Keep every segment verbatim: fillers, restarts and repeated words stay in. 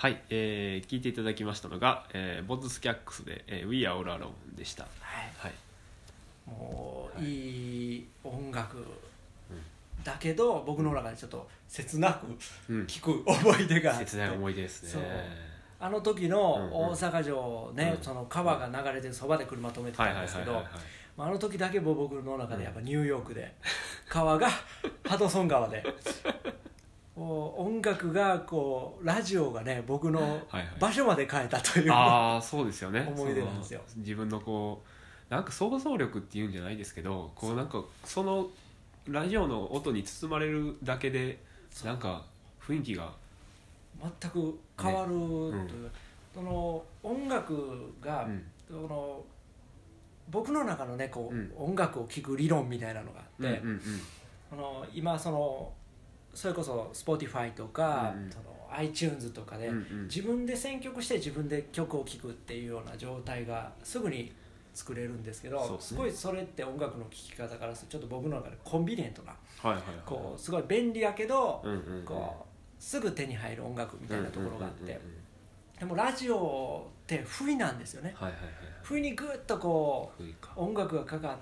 はい、えー、聞いていただきましたのが、えー、ボッズスキャックスで、えー、We Are All Alone でした。 はいはい、 もう、 はい、 いい音楽だけど、うん、僕の中でちょっと切なく聴く思い出があって、 うん、切ない思い出ですね。 あの時の大阪城ね、うん、その川が流れてるそばで車止めてたんですけど、あの時だけ僕の中でやっぱニューヨークで、うん、川がハドソン川で音楽がこうラジオがね僕の場所まで変えたという、はいはい、 ああそうですよね。 思い出なんですよ。 自分のこうなんか想像力っていうんじゃないですけど、こうなんかそのラジオの音に包まれるだけでなんか雰囲気が全く変わるという、ね、うん、その音楽が、うん、その僕の中のねこう、うん、音楽を聴く理論みたいなのがあって、うんうんうん、その今そのそれこそ Spotify とか、うんうん、その iTunes とかで、うんうん、自分で選曲して自分で曲を聴くっていうような状態がすぐに作れるんですけど、 す, ね、すごいそれって音楽の聴き方からするとちょっと僕の中でコンビニエントな、はいはいはい、こうすごい便利やけど、うんうんうん、こうすぐ手に入る音楽みたいなところがあって、うんうんうんうん、でもラジオって不意なんですよね、はいはいはい、不意にグッとこう音楽がかかって、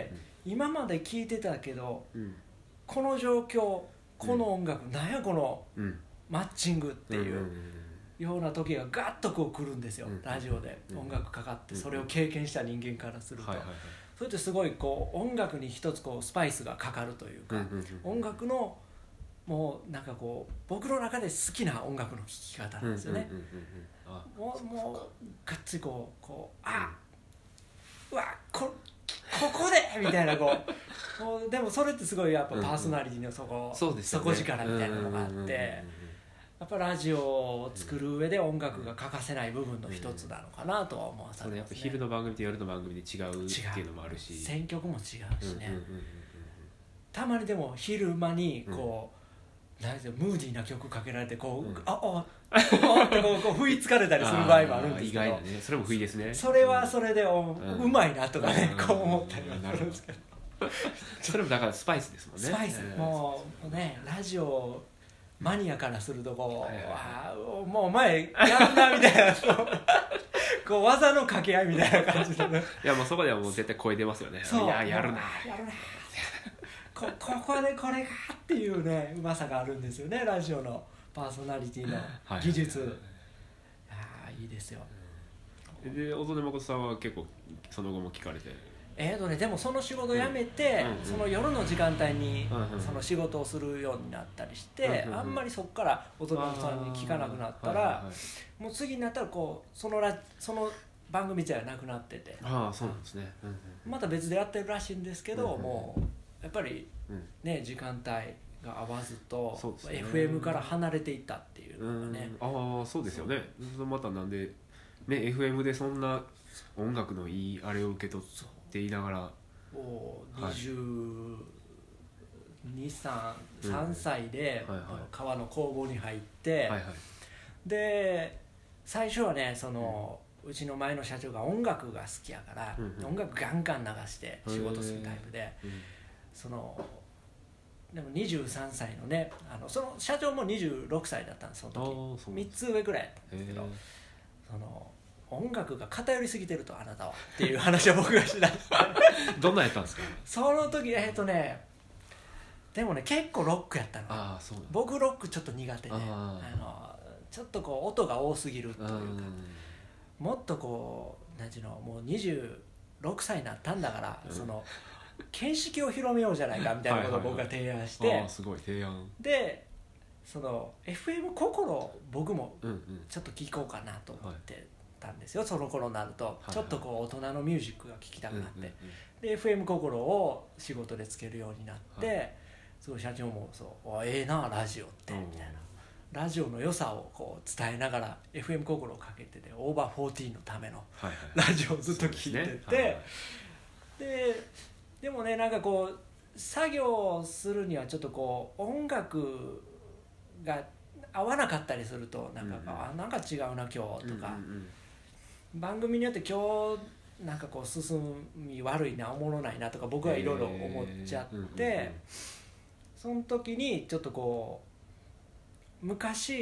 うん、今まで聴いてたけど、うん、この状況この音楽、うん、なんやこのマッチングっていうような時がガッとこう来るんですよ、うん、ラジオで音楽かかってそれを経験した人間からすると、うん、それってすごいこう音楽に一つこうスパイスがかかるというか、音楽のもうなんかこう僕の中で好きな音楽の聴き方なんですよね。もうもうがっつりこうこうあうわこここでみたいなこうもうでもそれってすごいやっぱパーソナリティのそこ、うんうん、底力みたいなのがあって、やっぱラジオを作る上で音楽が欠かせない部分の一つなのかなとは思わされますね。それやっぱ昼の番組と夜の番組で違うっていうのもあるし、 選曲も違うしね、うんうんうんうん、たまにでも昼間にこう、うん、なんていうのムーディーな曲かけられてこう、うん、あああってこうこう不意つかれたりする場合もあるんですけど、 意外なね、それも不意ですね。 それはそれで う,、うん、うまいなとかね、うん、こう思ったりはするんですけど、 それもだからスパイスですもんね。 スパイス、もうねラジオマニアからするとこう、はいはいはい、もうお前やんなみたいなこう技の掛け合いみたいな感じで、ね、 いやもうそこではもう絶対声出ますよね。 そういややるなやるなこ, ここでこれがっていうねうまさがあるんですよね、ラジオのパーソナリティの技術、はいはいはいはい、いいですよ。 で小曽根誠さんは結構その後も聞かれて、 えーとね、でもその仕事を辞めて、うん、その夜の時間帯にその仕事をするようになったりして、うん、あんまりそこから小曽根誠さんに聞かなくなったら、はいはいはい、もう次になったらこうそのラその番組じゃなくなってて、 ああそうなんですね、うんうん、 また別でやってるらしいんですけど、うん、もうやっぱりね、うん、時間帯が合わずと、ね、エフエム から離れていったっていうのがね、 うん、ああそうですよね。またなんで、ね、エフエム でそんな音楽のいいあれを受け取っていながらもうにじゅうに、さん、さんさいで、うんはいはい、川の工房に入って、はいはい、で最初はねその、うん、うちの前の社長が音楽が好きやから、うんうん、音楽ガンガン流して仕事するタイプで、うん、そのでもにじゅうさんさいのねあのその社長もにじゅうろくさいだったんですその時。みっつ上ぐらいだったんですけど、その音楽が偏りすぎてるとあなたはっていう話を僕がしだしてどんなやったんですかその時。えっとねでもね結構ロックやったの。 あそうなん僕ロックちょっと苦手で、あのちょっとこう音が多すぎるというか、もっとこうなんていうのもうにじゅうろくさいになったんだから、うん、その見識を広めようじゃないかみたいなことを僕が提案して、はいはいはい、あすごい提案でその エフエム 心僕もちょっと聴こうかなと思ってたんですよ、うんうん、その頃になると、はいはい、ちょっとこう大人のミュージックが聴きたくなって、うんうんうん、で エフエム 心を仕事でつけるようになって、はい、すごい社長もそうええなラジオってみたいな、ラジオの良さをこう伝えながら エフエム 心をかけててオーバーフォーティーンのためのラジオをずっと聴いてて、はいはいで、はいはい、ででもねなんかこう作業するにはちょっとこう音楽が合わなかったりするとなんか、うんうん、あなんか違うな今日とか、うんうんうん、番組によって今日なんかこう進み悪いなおもろないなとか僕はいろいろ思っちゃって、えーうんうんうん、その時にちょっとこう昔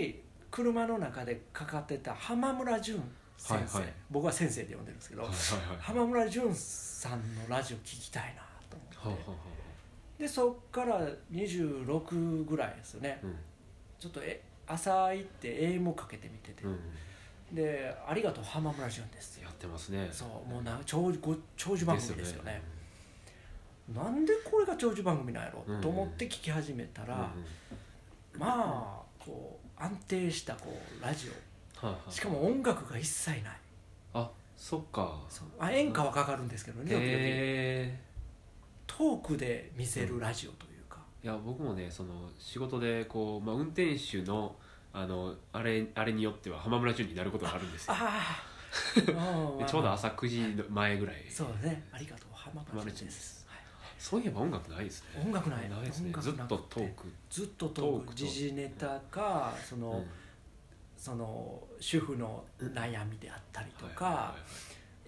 車の中でかかってた浜村淳先生、 はいはい、 僕は先生で呼んでるんですけど、はいはいはい、浜村淳さんのラジオ聞きたいなと思って、はははでそっからにじゅうろくぐらいですよね、うん、ちょっとえ朝行って エーエム かけてみてて、うんでありがとう浜村淳ですやってますね。 そうもうな長長寿番組ですよね。なんでこれが長寿番組なんやろ、うん、と思って聞き始めたら、うん、まあこう安定したこうラジオ、はあはあ、しかも音楽が一切ない。 あそっかそうあ演歌はかかるんですけどね、 へトークで見せるラジオというか、 うん、いや僕もねその仕事でこう、まあ、運転手のあのあれあれによっては浜村淳になることがあるんですよ。ああちょうど朝くじの前ぐらい。 そうね、ありがとう浜村淳です。はい、 そういえば音楽ないですね。 音楽ない。 ないですね。ずっとトーク。 ずっとトーク。時事ネタか、その、うん、その主婦の悩みであったりとか、はいはいはいはい、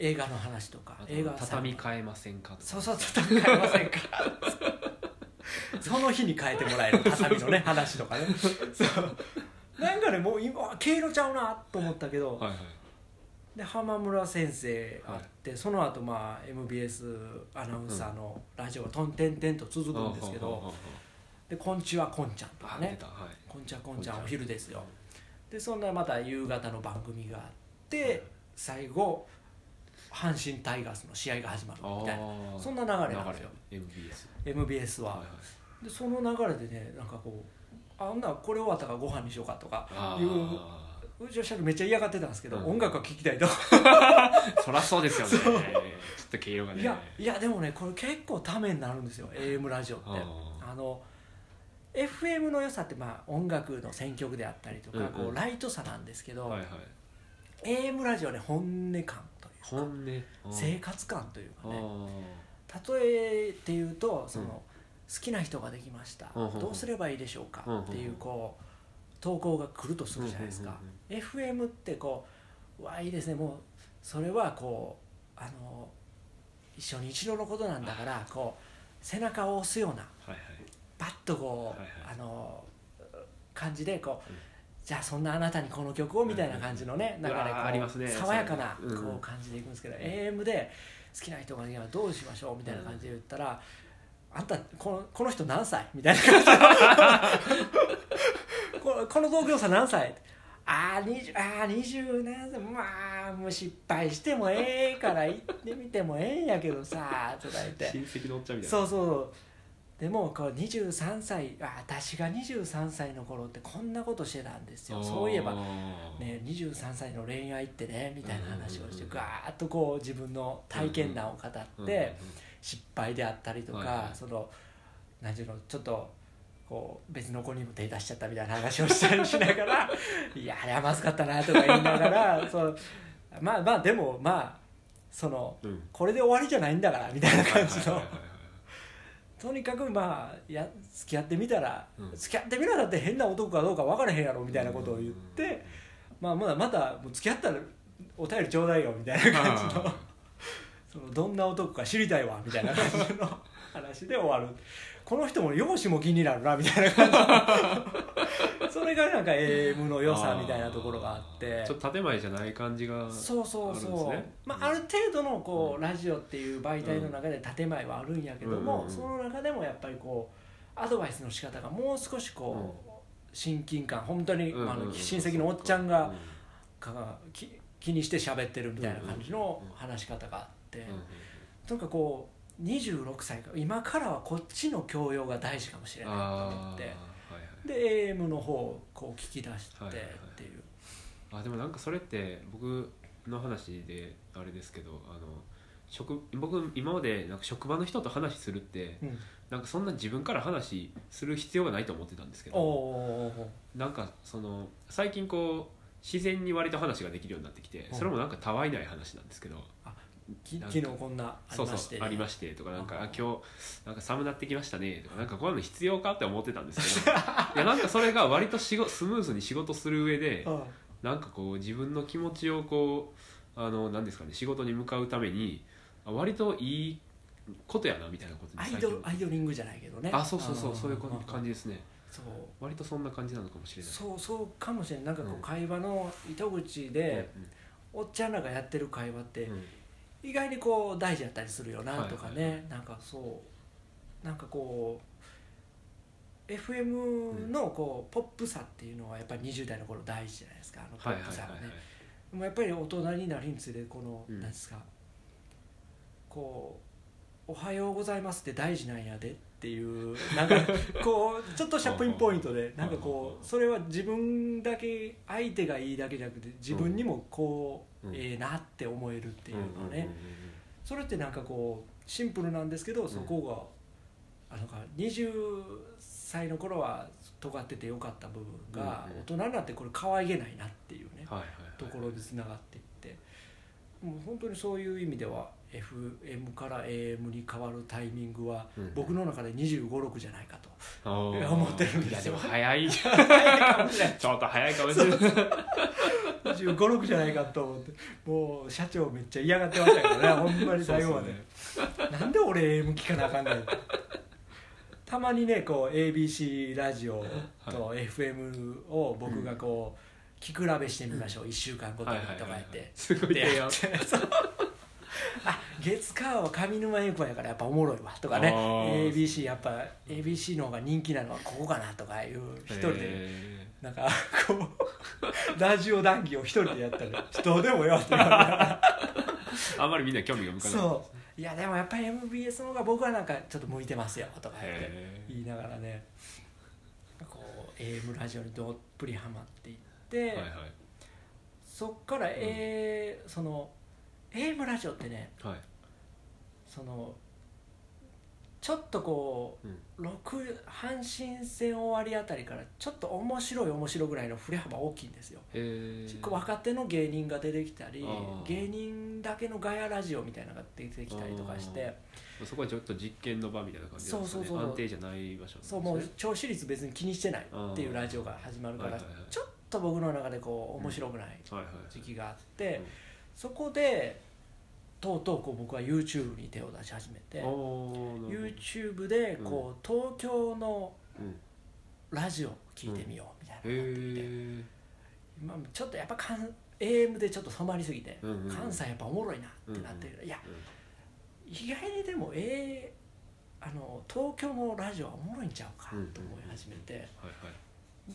映画の話とか、映画畳み替えませんかとか。 そうそう畳み替えませんか。その日に変えてもらえる畳のね話とかね。そうなんかねもう今毛色ちゃうなと思ったけど。はいはいで浜村先生あって、はい、その後まあ エムビーエス アナウンサーのラジオがとんてんてんと続くんですけど、でこんちはこんちゃんとかね、はい、こんちはこんちゃんお昼ですよ。でそんなまた夕方の番組があって、はい、最後阪神タイガースの試合が始まるみたいなそんな流れなんですよエムビーエス, エムビーエス は、はいはい、でその流れでねなんかこうあんなこれ終わったからご飯にしようかとかいううちの社長めっちゃ嫌がってたんですけど、うん、音楽は聴きたいとそりゃそうですよねちょっと毛色がねいやいやでもねこれ結構ためになるんですよ エーエム ラジオってあの エフエム の良さってまあ音楽の選曲であったりとか、うんうん、こうライトさなんですけど、はいはい、エーエム ラジオはね本音感というか本音生活感というかね例えて言うとその、うん、好きな人ができました、うん、どうすればいいでしょうか、うん、っていうこう投稿が来るとするじゃないですか、うんうんうんうん、エフエム ってこううわいいですねもうそれはこうあの一緒に一度のことなんだからこう背中を押すような、はいはい、バッとこう、はいはい、あの感じでこう、うん、じゃあそんなあなたにこの曲をみたいな感じのね、うん、流れこう、ね、爽やかなこう感じでいくんですけど、うん、エーエム で好きな人がいやどうしましょうみたいな感じで言ったら、うん、あんたこの、この人何歳みたいな感じでこ, この同業者何歳あー20あーにじゅうななさいまあもう失敗してもええから行ってみてもええんやけどさとか言って親戚のおっちゃんみたいなそうそうでもこうにじゅうさんさいあ私がにじゅうさんさいの頃ってこんなことしてたんですよそういえば、ね、にじゅうさんさいの恋愛ってねみたいな話をしてガーッとこう自分の体験談を語って失敗であったりとかその何ていうのちょっとこう別の子にも手出しちゃったみたいな話をしたりしながらいやあれはまずかったなとか言いながらそうまあまあでもまあその、うん、これで終わりじゃないんだからみたいな感じのとにかくまあや付き合ってみたら、うん、付き合ってみたらって変な男かどうか分からへんやろみたいなことを言って、まあまだまたもう付き合ったらお便りちょうだいよみたいな感じのそのどんな男か知りたいわみたいな感じの話で終わる。この人も容姿も気になるなみたいな感じそれがなんか エーエム の良さみたいなところがあってちょっと建前じゃない感じがあるんですね。 そうそうそう、まあ、ある程度のこう、うん、ラジオっていう媒体の中で建前はあるんやけども、うん、その中でもやっぱりこうアドバイスの仕方がもう少しこう、うん、親近感本当に、うん、あの親戚のおっちゃんが、うん、か気気にして喋ってるみたいな感じの話し方があって、うんうん、とにかくこうにじゅうろくさいか今からはこっちの教養が大事かもしれないと思って、はいはい、で エーエム の方をこう聞き出してっていう、はいはいはい、あでもなんかそれって僕の話であれですけどあの職僕今までなんか職場の人と話するって、うん、なんかそんな自分から話する必要がないと思ってたんですけどなんかその最近こう自然に割と話ができるようになってきてそれもなんかたわいない話なんですけど昨日こんなありまして、ね、 そうそうありましてとかなんかあ今日なんか寒なってきましたねとかなんかこういうの必要かって思ってたんですけどいやなんかそれが割としごスムーズに仕事する上でなんかこう自分の気持ちをこうあの何ですかね仕事に向かうために割といいことやなみたいなことにアイドルアイドリングじゃないけどねあそうそうそうそういう感じですねそう割とそんな感じなのかもしれない。 そうそうかもしれない。なんかこう会話の糸口で、うん、おっちゃんらがやってる会話って、うん、意外にこう大事だったりするよなとかね、はいはいはい、なんかそうなんかこう エフエム のこうポップさっていうのはやっぱりにじゅう代の頃大事じゃないですか、あのポップさがね、はいはいはいはい、でもやっぱり大人になるにつれこの、うん、なんですかこうおはようございますって大事なんやでっていうなんかこうちょっとしたピンポイントでなんかこうそれは自分だけ相手がいいだけじゃなくて自分にもこう、うん、ええなって思えるっていうのね、それってなんかこうシンプルなんですけど、そこがなんかにじゅっさいの頃は尖っててよかった部分が大人になってこれ可愛げないなっていうねところにつながっていって、もう本当にそういう意味ではエフエム から エーエム に変わるタイミングは僕の中でにじゅうご、ろくじゃないかと思ってるんですよ。 いやでも早い早いかもしれないちょっと早いかもしれないにじゅうご、ろくじゃないかと思って、もう社長めっちゃ嫌がってましたけどねほんまに最後まで、ね、なんで俺 エーエム 聞かなあかんねんたまにねこう エービーシー ラジオと エフエム を僕がこう聞く比べしてみましょう、うん、いっしゅうかんごとにとか言って、 すごい提案あ月火は上沼恵子やからやっぱおもろいわとかね、 エービーシー やっぱ エービーシー の方が人気なのはここかなとかいう一人でなんかこうラジオ談義を一人でやったらどうでもよって言われたあんまりみんな興味が向かない。 そういやでもやっぱり エムビーエス の方が僕はなんかちょっと向いてますよとか言って言いながらねこう エーエム ラジオにどっぷりハマっていって、はいはい、そっから、A うん、その エーエム ラジオってね、はい、そのちょっとこう、うん、ろく阪神戦終わりあたりからちょっと面白い面白いぐらいの振れ幅大きいんですよ。若手の芸人が出てきたり芸人だけのガヤラジオみたいなのが出てきたりとかしてそこはちょっと実験の場みたいな感じですね。そうそうそう安定じゃない場所、ね、 そうもう聴取率別に気にしてないっていうラジオが始まるから、はいはいはい、ちょっと僕の中でこう面白くない時期があって、うんはいはいはい、そこでとうとうこう僕は YouTube に手を出し始めて YouTube でこう、うん、東京のラジオを聞いてみようみたいなのがあって、うん、今ちょっとやっぱ エーエム でちょっと染まりすぎて、うんうん、関西やっぱおもろいなってなってる、うんうん、いや、うん、意外にでも、えー、あの東京のラジオはおもろいんちゃうかと思い始めて、うんうんはいはい、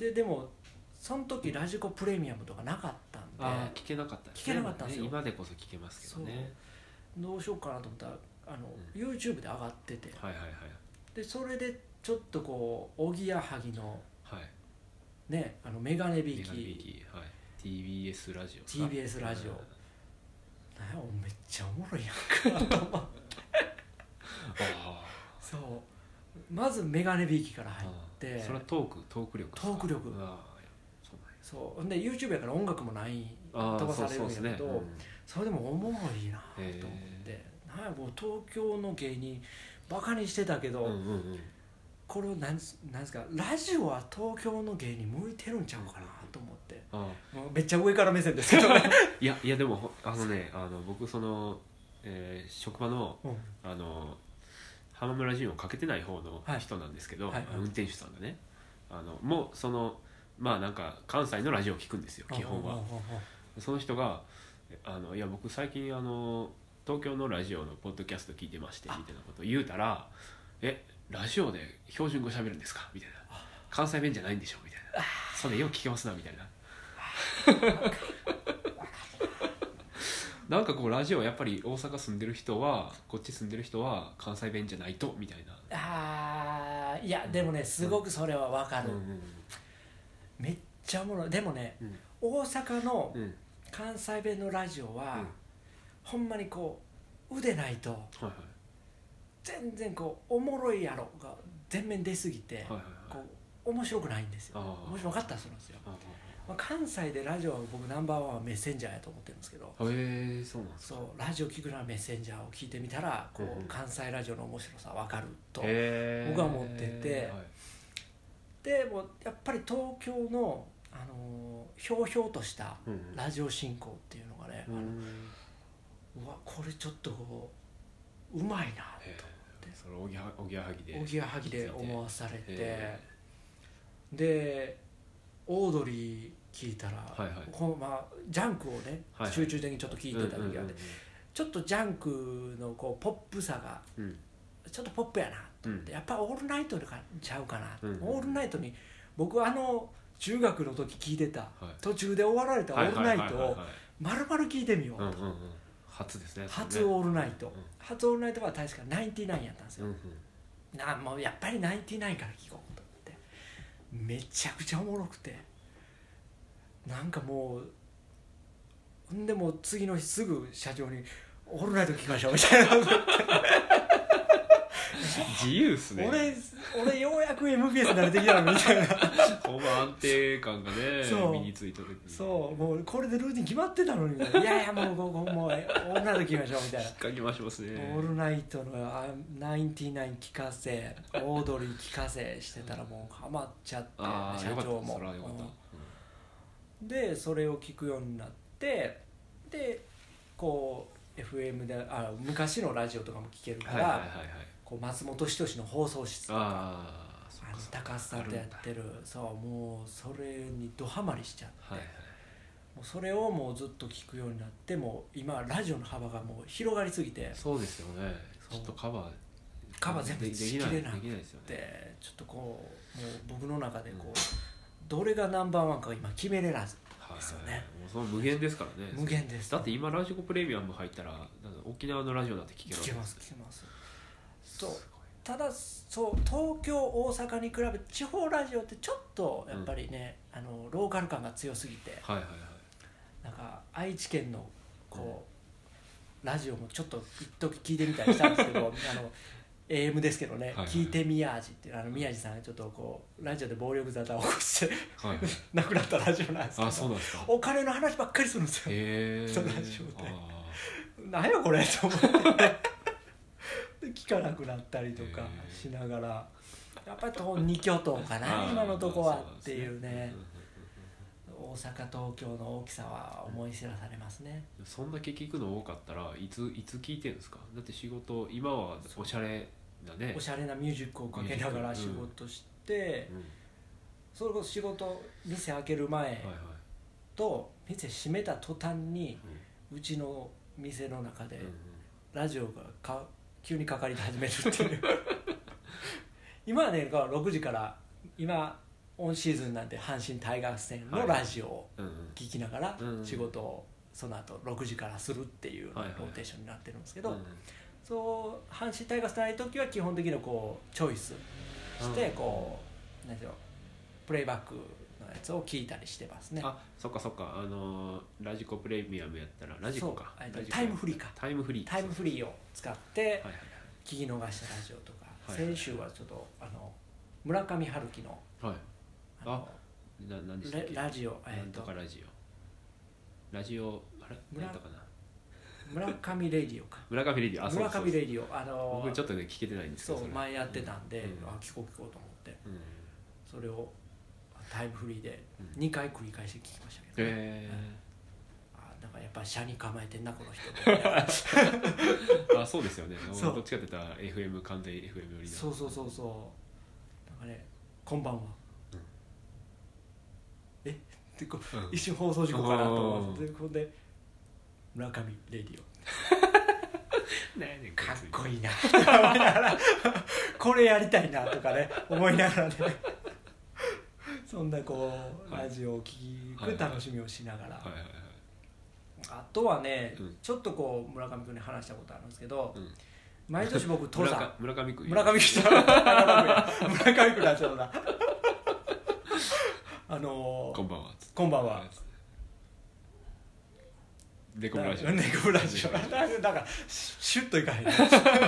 ででもその時ラジコプレミアムとかなかったんであ聞けなかったですね。 聞けなかったんですよ、 ね、今でこそ聞けますけどね。 どうしようかなと思ったらあの、うん、YouTube で上がってて、 はいはいはい、 でそれでちょっとこうおぎやはぎの、はい、ねあのメガネビーキ、 はい、ティービーエス ラジオティービーエス ラジオ、うん、なんやめっちゃおもろいやんかと思ってあそうまずメガネビーキから入ってそれはトークトーク力トーク力あそうで YouTube やから音楽もない飛ばされるんやけど そ, う そ, う、ねうん、それでもおもろいなと思ってなんやもう東京の芸人バカにしてたけど、うんうんうん、これなんなんですかラジオは東京の芸人向いてるんちゃうかなと思ってああもうめっちゃ上から目線ですけどねいやいやでもあのねあの僕その、えー、職場の、うん、あの浜村淳をかけてない方の人なんですけど、はいはいはい、運転手さんがねあのもうそのまあなんか関西のラジオを聞くんですよ基本は。その人があのいや僕最近あの東京のラジオのポッドキャスト聞いてましてみたいなことを言うたらえラジオで標準語喋るんですかみたいな関西弁じゃないんでしょみたいなそれよく聞けますなみたいななんかこうラジオやっぱり大阪住んでる人はこっち住んでる人は関西弁じゃないとみたいなあいやでもねすごくそれは分かる、うんうんうんめっちゃおもろいでもね、うん、大阪の関西弁のラジオは、うん、ほんまにこう腕ないと、はいはい、全然こうおもろいやろが全面出すぎて、はいはいはい、こう面白くないんですよ。面白かったりするんですよ。まあ、関西でラジオは僕ナンバーワンはメッセンジャーやと思ってるんですけど、 へえそうなんですか。 そうラジオ聞くならメッセンジャーを聞いてみたらこう、うん、関西ラジオの面白さ分かると僕は思ってて、はいでもやっぱり東京の、あのー、ひょうひょうとしたラジオ進行っていうのがね、うん、あのうわこれちょっとこううまいなと思ってそれおぎやはぎでおぎやはぎで思わされてでオードリー聞いたら、 はいはい、 こうまあ、ジャンクをね、はいはい、集中的にちょっと聞いてた時があって、ちょっとジャンクのこうポップさが、うん、ちょっとポップやなと思って、うん、やっぱオールナイトちゃうかな、うん、オールナイトに僕あの中学の時聞いてた、はい、途中で終わられたオールナイトを丸々聞いてみようと、うんうんうん、 初ですね、 初オールナイト、うん、初オールナイトは確かナインティナインやったんですよ、うんうん、なもうやっぱりナインティナインから聞こうと思ってめちゃくちゃおもろくて、なんかもうほんでもう次の日すぐ社長にオールナイト聞きましょうみたいな自由っすね。 俺俺ようやく エムビーエス 慣れてきたのみたいなほんま安定感がね身についた時に、 そうもうこれでルーティン決まってたのにいやいやもうもうもうオールナイト聞きましょうみたいな引っかき回しますね。 オールナイトのナインティナイン聞かせオードリー聞かせしてたらもうハマっちゃって社長も、うん、でそれを聞くようになってでこう エフエム であ昔のラジオとかも聞けるから、はいはいはいはい、こう松本人志の放送室とかああの高須さんとやってるそうもうそれにドハマりしちゃって、はいはい、もうそれをもうずっと聞くようになってもう今ラジオの幅がもう広がりすぎてそうですよねちょっとカバーカバー全部しきれなくて、 ね、 ちょっとこうもう僕の中でこう、うん、どれがナンバーワンか今決めれなずですよね、はいはい、 もうその無限ですからね。 無限です。 だって今ラジコプレミアム入ったら沖縄のラジオだって聞けるわけです。 聞けます聞けます。そうただそう東京大阪に比べて地方ラジオってちょっとやっぱりね、うん、あのローカル感が強すぎて、はいはいはい、なんか愛知県のこう、うん、ラジオもちょっと一時聞いてみたりしたんですけどあのエーエム ですけどね、はいはい、聞いて宮地っていうあの宮地さんがちょっとこうラジオで暴力沙汰を起こして、はいはい、亡くなったラジオなんですけど、あ、そうなんですか。お金の話ばっかりするんですよ。へー、そのラジオで何やこれと思って聞かなくなったりとかしながらやっぱり二巨頭かな今のとこはっていうね、大阪東京の大きさは思い知らされますね。 そんだけ聞くの多かったらいついつ聞いてるんですか。だって仕事今はおしゃれなねおしゃれなミュージックをかけながら仕事して、うんうん、それこそ仕事店開ける前と店閉めた途端に、うん、うちの店の中でラジオがか急にかかり始めるっていう今はねろくじから今オンシーズンなんで阪神タイガース戦のラジオを聞きながら仕事をその後ろくじからするっていうローテーションになってるんですけど、そう阪神タイガースない時は基本的にこうチョイスしてこう何でしょうプレイバックのやつを聞いたりしてますね。 あ、そっかそっか、あのー、ラジコプレミアムやったらラジコかタイムフリーかタイムフリータイムフリーを使って聞き逃したラジオとか、はいはいはい、先週はちょっとあの村上春樹の、はい、あな何でしたっけラジオ、えー、 なんとかラジオラジオあれなんとかな村上レディオか村上レディオ、あ、 村上レディオ、あのー、 僕ちょっとね聞けてないんですけど、 そう前やってたんで、うん、あ聞こう聞こうと思って、うん、それをタイムフリーでにかい繰り返して聞きましたけど、ね、えー、あなんかやっぱり車に構えてんなこの人あそうですよね。どっちかって言ったら エフエム 完全 エフエム よりそうそうそうそうなんかねこんばんは、うん、えってこう、うん、一瞬放送事故かなと思ってこれで村上レディオねかっこいいなとか思いながらこれやりたいなとかね思いながらねそんなこう、はい、ラジオを聞く楽しみをしながら、はいはいはいはい、あとはね、うん、ちょっとこう村上君に話したことあるんですけど、うん、毎年僕登山村上君村上君村上君ラジオだあのー、 こんばんはこんばんはネコブラジオネコブラジオだからシュッといかへんなんか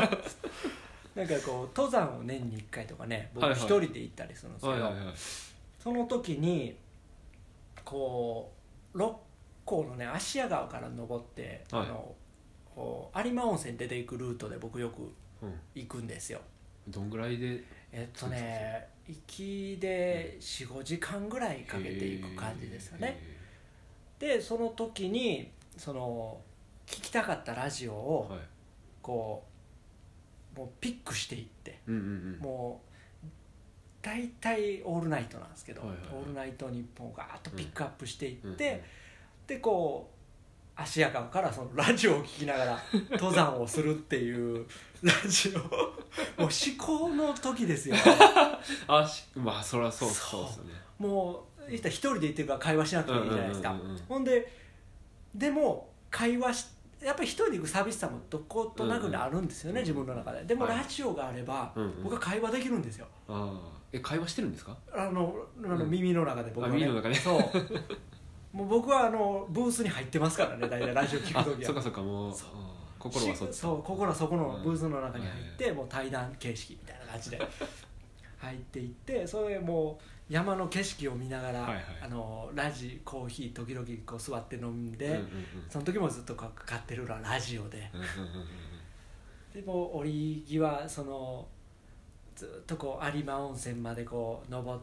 こう登山を年にいっかいとかね僕一人で行ったりするんですけど、はいはいはいはい、その時にこう六甲のね芦屋川から登って、はい、あの有馬温泉出ていくルートで僕よく行くんですよ、 うん、どんぐらいでえっとね行きで よん,ご 時間ぐらいかけていく感じですよね。でその時にその聞きたかったラジオを、はい、こうもうピックしていって、うんうんうん、もう大体オールナイトなんですけど、 はいはいはい、 オールナイトニッポンをガーッとピックアップしていって、うんうんうん、でこう芦屋川からそのラジオを聞きながら登山をするっていうラジオもう至高の時ですよねあしまあそりゃそうそうですよね。 もう一人で言ってるから会話しなくてもいいじゃないですか、 うんうんうんうん、 ほんででも会話しやっぱり一人で行く寂しさもどことなくあるんですよね、うんうん、自分の中で。でもラジオがあれば、はい、僕は会話できるんですよ。 あえ会話してるんですか？ あのあの耳の中で僕はね、 耳の中でそうもう僕はあのブースに入ってますからね、大体ラジオ聞くときは。 そうかそうか、もう心はそっち。 そう心はそこのブースの中に入って、うん、もう対談形式みたいな感じで入っていって、それもう山の景色を見ながら、はいはい、あのラジコーヒー時々こう座って飲んで、うんうんうん、その時もずっとかかってるのはラジオで、うんうんうん、でも降り際そのずっとこう有馬温泉までこう登って、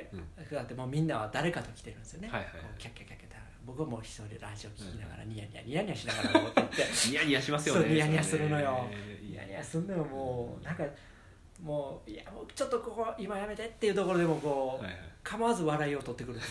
うん、だってもうみんなは誰かと来てるんですよね、はいはいはい、キャッキャッキャッキャッ僕はもう一人でラジオ聞きながらニヤニヤニヤニヤしながら登っていってニヤニヤしますよね。 そうニヤニヤするのよ、ニヤニヤするのよ。もうなんかもういやもうちょっとここ今やめてっていうところでもこう、はいはい、構わず笑いを取ってくるんで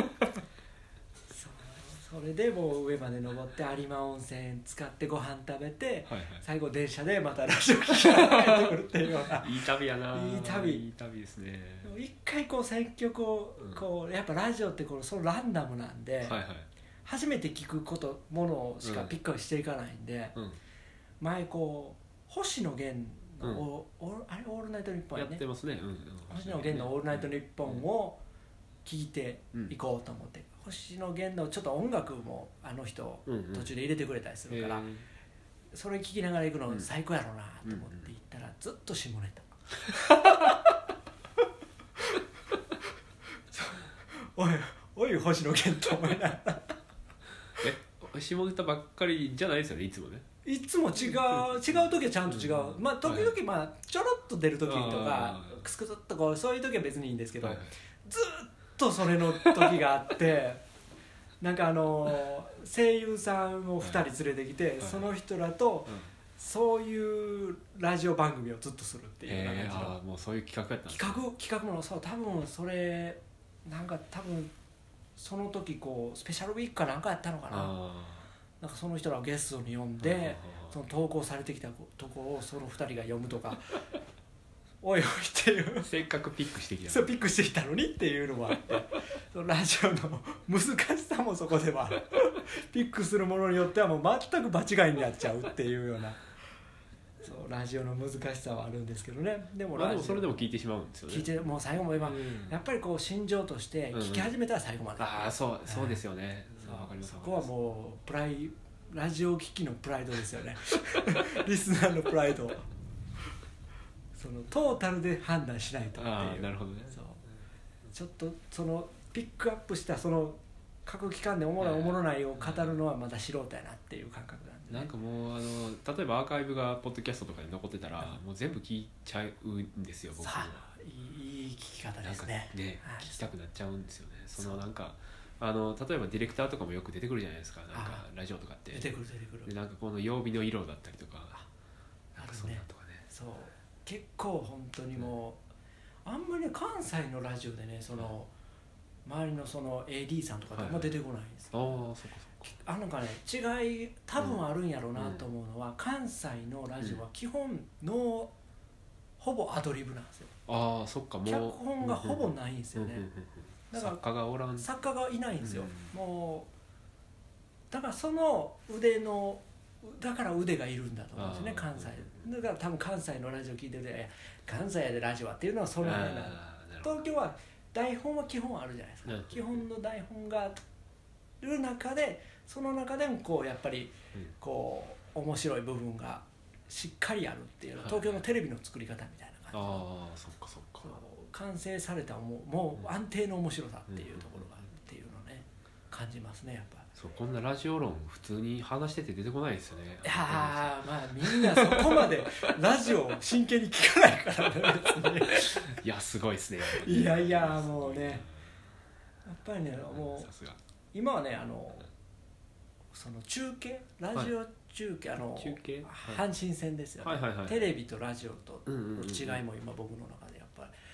そ, それでもう上まで登って有馬温泉使ってご飯食べて、はいはい、最後電車でまたラジオ聞きながら帰ってくるっていうようないい旅やな。 いい旅いい旅ですね。 一回こう選曲をこうやっぱラジオってこうそのランダムなんで、はいはい、初めて聞くことものしかピックアップしていかないんで、うん、前こう星野源の、うん、おおあれオールナイトニッポンやねやってますね、うん、 星野源のオールナイトニッポンを聞いていこうと思って、うん、星野源のちょっと音楽もあの人途中で入れてくれたりするから、うんうん、それ聞きながら行くの最高やろうなと思って行ったらずっと下ネタおいおい星野源と思いながらえ下ネタばっかりじゃないですよね、いつもね。 いつも違う違う時はちゃんと違う、うん、まあ時々まあちょろっと出る時とかクスクスっとこうそういう時は別にいいんですけど、はいはい、ずっとそれの時があってなんかあの声優さんをふたり連れてきて、はい、その人らとそういうラジオ番組をずっとするっていう感じの、 えー、あもうそういう企画やったんですか。 企画企画ものそう多分それなんか多分その時こうスペシャルウィークかなんかやったのかな、なんかその人らをゲストに呼んでその投稿されてきたところをそのふたりが読むとかおいおいっていうせっかくピックしてきたそうピックしてきたのにっていうのもあってそのラジオの難しさもそこではピックするものによってはもう全く場違いになっちゃうっていうようなそうラジオの難しさはあるんですけどね。でもラジオ、まあ、でもそれでも聞いてしまうんですよね。 聞いてもう最後も今、うん、やっぱりこう心情として聞き始めたら最後まで、 うん、ああそうそうですよね、 そうわかります。そこはもうプライラジオ機器のプライドですよねリスナーのプライドそのトータルで判断しないとっていう。 あなるほどね。 そうちょっとそのピックアップしたその各機関でおもろいおもろないを語るのはまだ素人やなっていう感覚なんで、ね、 なんかもうあの例えばアーカイブがポッドキャストとかに残ってたら、うん、もう全部聞いちゃうんですよ僕は。 いい聞き方ですね。 ね、はい、聞きたくなっちゃうんですよね。そのなんかあの例えばディレクターとかもよく出てくるじゃないですか。なんかラジオとかって出てくる出てくる。 でなんかこの曜日の色だったりとか、なんかそんなとかね。 そう結構本当にもう、うん、あんまり、ね、関西のラジオでねその、うん、周りのその エーディー さんとかってあんま出てこないんですよ、 はいはい、ああそうかそうか。 あなんかね違い多分あるんやろうなと思うのは、うん、関西のラジオは基本のほぼアドリブなんですよ。 ああそっかもう脚本がほぼないんですよね。 だから作家がおらん作家がいないんですよ、うん、もうだからその腕のだから腕がいるんだと思うんですね関西だから多分関西のラジオ聞いてて関西でラジオはっていうのはその辺だ。東京は台本は基本あるじゃないですか、うん、基本の台本がある中でその中でもこうやっぱりこう面白い部分がしっかりあるっていうのは東京のテレビの作り方みたいな感じ。 ああそっかそっか。 完成されたもう、もう安定の面白さっていうところがあるっていうのをね感じますねやっぱ。 そうこんなラジオ論普通に話してて出てこないですよね。 いやまあみんなそこまでラジオを真剣に聞かないからね別にいやすごいですね。 いやいやもうねやっぱりねもうさすが今はねあのその中継ラジオ中継、はい、あの中継、 阪神戦ですよね、 はいはいはい、 テレビとラジオとの違いも今僕の中でやっぱり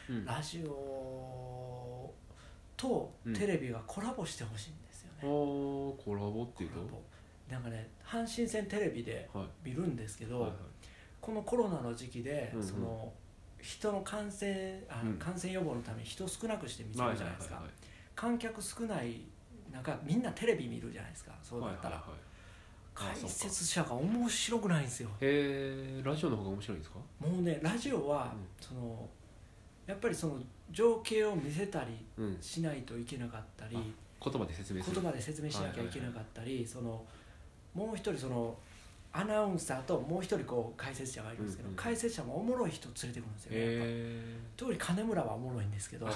うん、 ラジオとテレビがコラボしてほしいんですよね、 うん、おコラボっていうとなんかね阪神戦テレビで見るんですけど、はいはいはい、このコロナの時期で、うんうん、その人の感染あ、うん、感染予防のために人少なくして見せるじゃないですか、はいはいはいはい、観客少ない中みんなテレビ見るじゃないですか。そうだったら、はいはいはい、解説者が面白くないんですよ。 へえ、ラジオの方が面白いんですか？ もうねラジオは、うん、そのやっぱりその情景を見せたりしないといけなかったり、うん、 言葉で説明する言葉で説明しなきゃいけなかったり、はいはいはい、そのもう一人そのアナウンサーともう一人こう解説者がいるんですけど、うんうん、解説者もおもろい人連れてくるんですよね。やっぱ特に金村はおもろいんですけど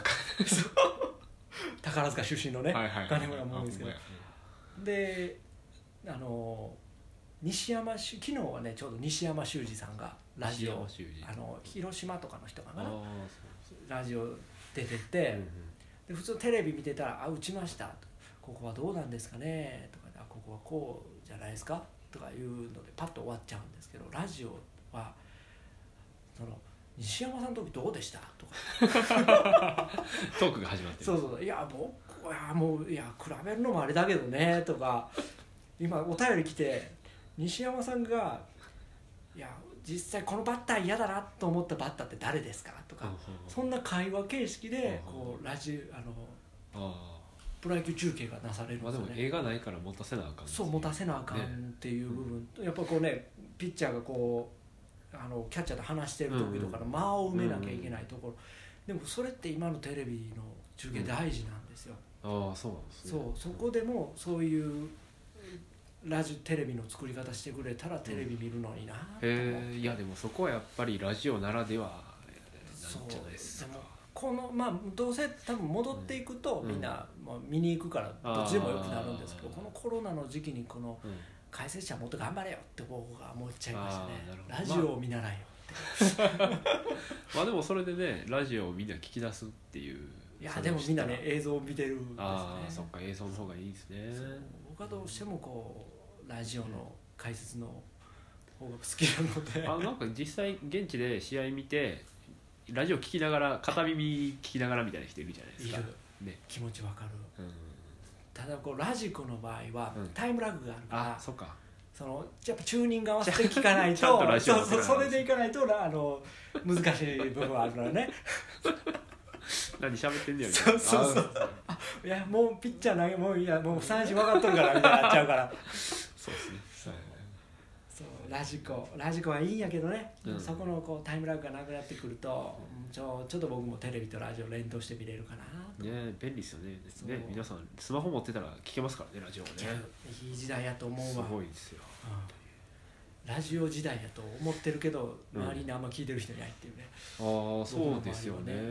宝塚出身のね、はいはいはい、金村もおもろいんですけど、であの西山昨日はねちょうど西山修司さんがラジオあの広島とかの人かなラジオ出てて、うんうん、で普通テレビ見てたら「あ打ちました」ここはどうなんですかね」とかあ「ここはこうじゃないですか」とかいうのでパッと終わっちゃうんですけど、ラジオはその西山さんの時どうでしたとかトークが始まってる。 そうそういや僕はもういや比べるのもあれだけどねとか今お便り来て西山さんがいや実際このバッター嫌だなと思ったバッターって誰ですかとか、うんうん、そんな会話形式でこうラジあのあプロ野球中継がなされるんですよね。 まあ、でも映画ないから持たせなあかん、 そう持たせなあかんっていう部分、ね、やっぱこうねピッチャーがこうあのキャッチャーと話してる時とかの間を埋めなきゃいけないところ、うんうん、でもそれって今のテレビの中継大事なんですよ、 うん、ああそうなんですね。 そうそこでもそういうラジテレビの作り方してくれたらテレビ見るのになと思って、うん、 へえいやでもそこはやっぱりラジオならではなんじゃないですか。 このまあどうせ多分戻っていくとみんな、まあ、見に行くからどっちでもよくなるんですけど、このコロナの時期にこの解説者もっと頑張れよって僕が思っちゃいましたね。ラジオを見習いよって、 まあ、まあでもそれでねラジオをみんな聞き出すっていう。 いやでもみんなね映像を見てるんですね。 ああそっか映像の方がいいですね。 僕はどうしてもこうラジオの解説の方が好きなので、 あなんか実際現地で試合見てラジオ聞きながら片耳聞きながらみたいな人いるじゃないですか。いる、 ね、気持ちわかる、うん、ただこうラジコの場合はタイムラグがあるから、うん、あそうかそのやっぱチューニング合わせて聞かないとそうそうそれでいかないとあの難しい部分はあるからね何喋ってんだよね。 そうそうそういやもうピッチャー投げもういやもう三振分かっとるからみたいになっちゃうからそうですね。そうそうラジコラジコはいいんやけどね、うん、そこのこうタイムラグがなくなってくると、うん、ちょちょっと僕もテレビとラジオ連動して見れるかなと。 ね便利ですよね。ね皆さんスマホ持ってたら聞けますからねラジオね。 いい時代やと思うわ。 すごいですよ、 うん、ラジオ時代やと思ってるけど周りにあんま聞いてる人いないっていうね、 うん、ああそうですよね。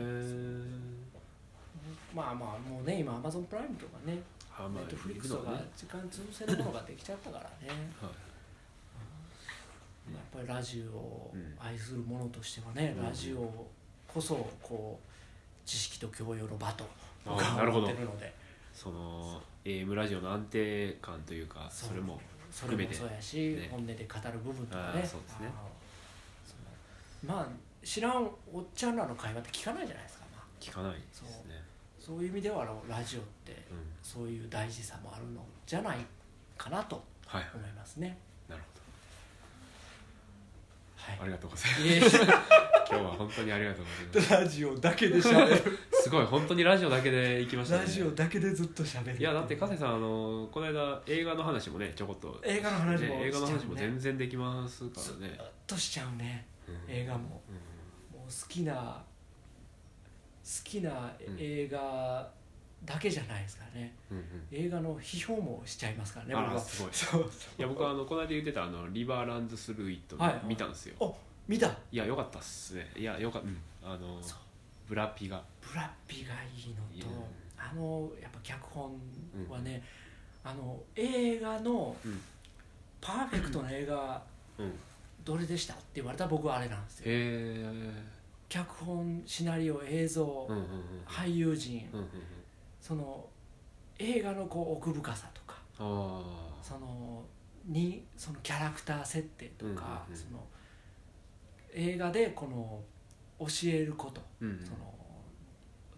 まあまあもうね今アマゾンプライムとかねネットフリックスとか時間潰せるものができちゃったからね、はいやっぱりラジオを愛する者としてはね、うん、ラジオこそこう知識と教養の場と思ってるので、その エーエム ラジオの安定感というかそれも含めてそれもそうやし、ね、本音で語る部分とかね、 そうですね。 まあ知らんおっちゃんらの会話って聞かないじゃないですか、まあ、 聞かないですね。 そう、そういう意味ではラジオってそういう大事さもあるのじゃないかなと思いますね、 はい、なるほど。 はい、 ありがとうございます。今日は本当にありがとうございます。 ラジオだけで喋る。 すごい本当にラジオだけで行きましたね。 ラジオだけでずっと喋る。 いやだって加瀬さんあのこの間映画の話もねちょこっと映画の話も、 ね、映画の話も全然できますからね。 ずっとしちゃうね、うん、映画も、うん、もう好きな好きな映画だけじゃないですからね、うんうん、映画の批評もしちゃいますからね。 ああすごい。そうそういや僕はあのこの間言ってたあのリバーランズスルーイット見たんですよ。 はいはい、お見た。 いや良かったっすね。いや良かった、うん、あのブラピがブラピがいいのと、あのやっぱ脚本はね、うん、あの映画の、うん、パーフェクトな映画、うん、どれでしたって言われたら僕はあれなんですよ。 へ脚本シナリオ映像、うんうんうん、俳優陣、うんうんうん、その映画のこう奥深さとかあそのにそのキャラクター設定とか、うんうんうん、その映画でこの教えること、うんうん、その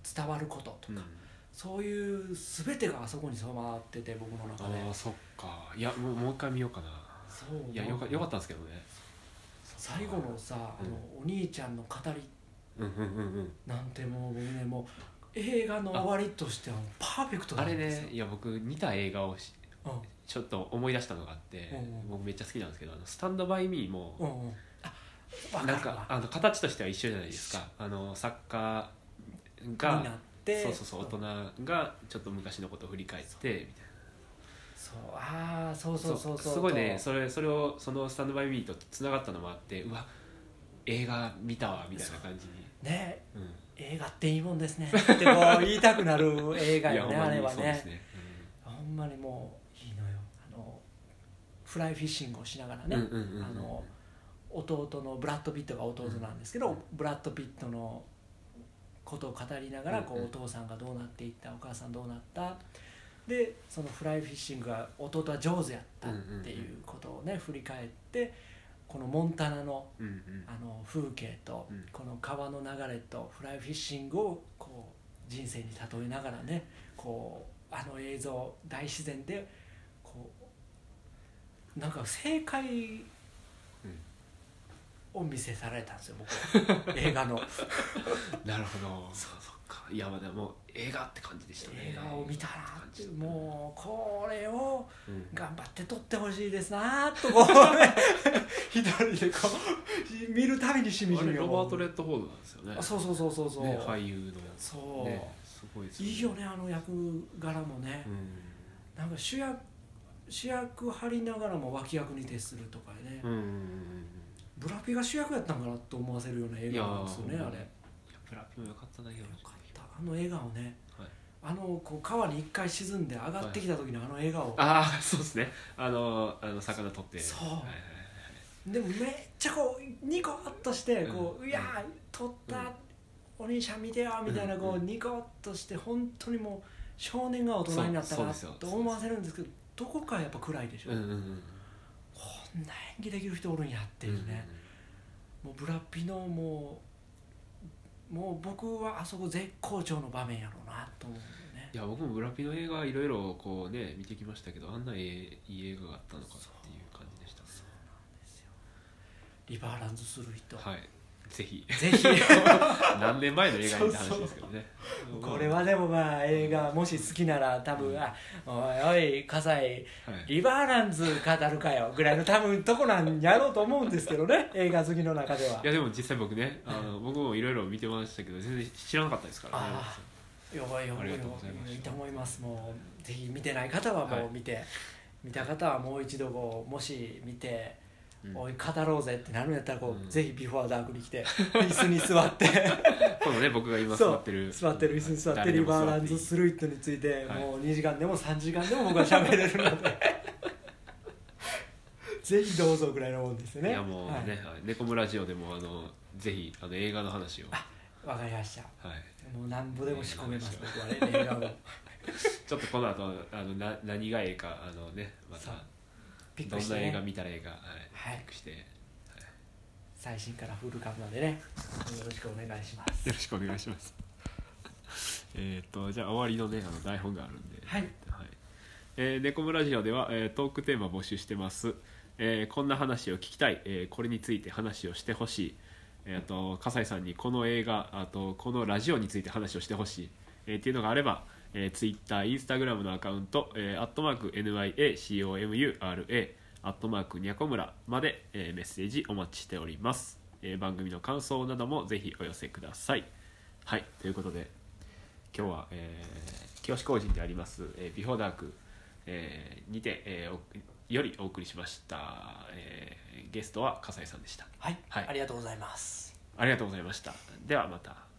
伝わることとか、うん、そういう全てがあそこに染まってて僕の中で。 ああそっか。いやもう、もう一回見ようかな。そういやよか、よかったんですけどね。 最後のさ、うん、あのお兄ちゃんの語りなんてもう僕ねもう映画の終わりとしてはパーフェクトなんですよ。 あれね、いや僕似た映画をし、うん、ちょっと思い出したのがあって、うんうん、僕めっちゃ好きなんですけど、あのスタンドバイミーも、うんうん、あなんかあの形としては一緒じゃないですか。あの作家がそうそうそう大人がちょっと昔のことを振り返ってみたいな。 そうああそうそうそうそうすごいね。それそれをそのスタンドバイミーとつながったのもあって、うわ映画見たわみたいな感じにね、うん、映画っていいもんですねってこう言いたくなる映画よねあれはね。ね、うん、ほんまにもういいのよ。あのフライフィッシングをしながらね、うんうんうんうん、あの弟のブラッド・ピットが弟なんですけど、うん、ブラッド・ピットのことを語りながらこう、うんうん、お父さんがどうなっていった、お母さんどうなったで、そのフライフィッシングが弟は上手やったっていうことをね振り返って、このモンタナの、うんうん、あの風景と、うん、この川の流れとフライフィッシングをこう人生に例えながらね、こうあの映像大自然でこうなんか正解を見せされたんですよ僕映画のなるほど。そうそっか。いやまあでも映画って感じでしたね。 映画を見たなって、もうこれを頑張って撮ってほしいですなとこう一人でこう見るたびにしみじみ。 ロバート・レッドフォードなんですよね。 あそうそうそうそうそう、 ね、俳優のそう、 ね、すごいですね、いいよねあの役柄もね、うん、なんか主役主役張りながらも脇役に徹するとかね、うんうんうん、ブラピが主役やったんかなと思わせるような映画なんですよね。あれいやブラピもよかったな。よかったあの笑顔ね、はい、あのこう川に一回沈んで上がってきた時のあの笑顔、はい、 ああそうですね。あのあの魚取ってそう、はいはいはい、でもめっちゃこうニコッとしてこう、うん、いや取った、うん、お兄ちゃん見てよみたいなこう、うん、ニコッとして本当にもう少年が大人になったなと思わせるんですけど、どこかやっぱ暗いでしょ、うんうんうん、こんな演技できる人おるんやっていうね、うんうん、もうブラピのもうもう僕はあそこ絶好調の場面やろうなと思うんだよね。 いや僕もブラピの映画いろいろこうね見てきましたけど、あんなええいい映画があったのかっていう感じでしたね。 そうなんですよ。リバーランズする人、 はいぜひぜひ何年前の映画にって話ですけどね。 そうそうこれはでもまあ映画もし好きなら多分、うん、あおいおい葛西、はい、リバーランズ語るかよぐらいの多分とこなんやろうと思うんですけどね映画好きの中では。 いやでも実際僕ねあの僕もいろいろ見てましたけど全然知らなかったですからね。 あよばよばよいいと思います。もうぜひ見てない方はもう見て、はい、見た方はもう一度こうもし見てうん、おい語ろうぜってなるんやったらこう、うん、ぜひビフォーダークに来て椅子に座って今度ね僕が今座ってる座ってる椅子に座ってリバーランズスルイットについて、はい、もうにじかんでもさんじかんでも僕は喋れるのでぜひどうぞぐらいのもんですよね。 いやもうね、はい、ネコムラジオでもあのぜひあの映画の話を。 あわかりました、はい、もうなんぼでも仕込めます僕はね映画をちょっとこの後あのな何がええかあのねまたピックして、ね、どんな映画見たらええか、はいはい、ピックして、はい、 最新からフルカムまでねよろしくお願いします。 よろしくお願いしますえっとじゃあ終わりのねあの台本があるんで、 はいはいえー、ネコムラジオでは、えー、トークテーマ募集してます、えー、こんな話を聞きたい、えー、これについて話をしてほしい、えー、と笠井さんにこの映画あとこのラジオについて話をしてほしい、えー、っていうのがあればえー、Twitter、Instagram のアカウント、えー、アットマーク エヌワイエーシーオーエムユーアールエー アットマークにゃこむらまで、えー、メッセージお待ちしております、えー、番組の感想などもぜひお寄せください。はいということで今日は、えー、清志工人であります、えー、ビフォーダーク、えー、にて、えー、よりお送りしました、えー、ゲストは笠井さんでした。 はい、はい、ありがとうございます。 ありがとうございました。ではまた。